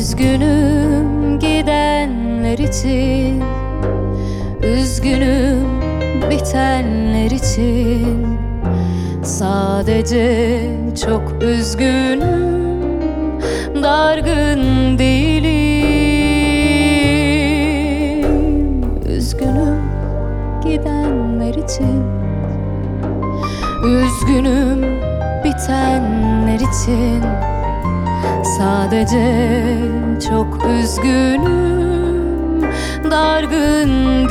Üzgünüm gidenler için, üzgünüm bitenler için. Sadece çok üzgünüm, dargın değilim. Üzgünüm gidenler için, üzgünüm bitenler için. Sadece çok üzgünüm, dargın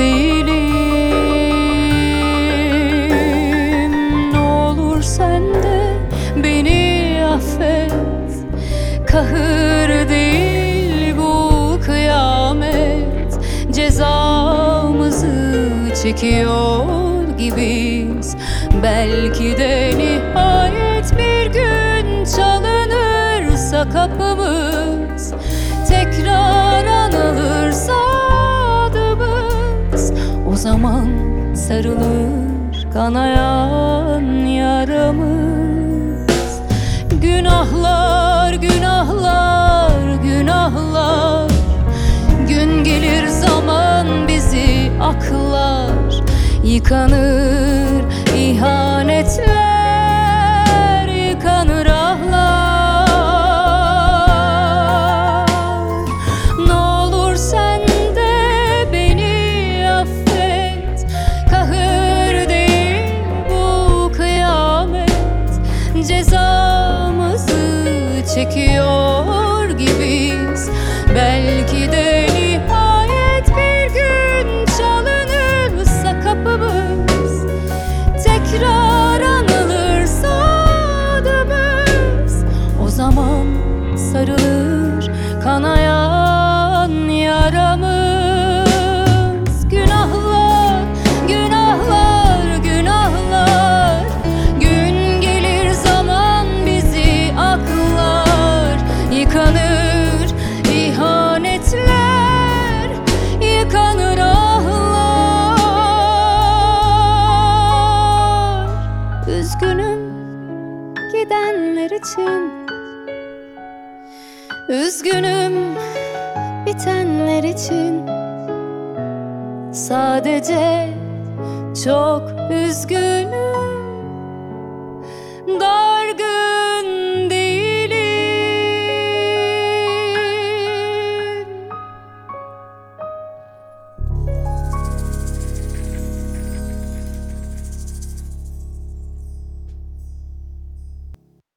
değilim. Ne olur sen de beni affet, kahır değil bu kıyamet. Cezamızı çekiyor gibiyiz. Belki de nihayet bir gün çalınırsa kapımız, tekrar anılırsa adımız, o zaman sarılır kanayan yaramız. Günahlar, günahlar, günahlar. Gün gelir zaman bizi aklar, yıkanır ihanetler, yıkanır ahlar. Ne olur sen de beni affet, kahır değil bu kıyamet. Cezamızı çekiyor gibiyiz. Belki de nihayet bir gün çalınırsa kapımız, tekrar anılırsa adımız, o zaman sarılır kanayan yaramız. Günahlar, günahlar, günahlar. Gün gelir zaman bizi aklar, yıkanır ihanetler, yıkanır ahlar. Üzgünüm gidenler için, üzgünüm bitenler için. Sadece çok üzgünüm,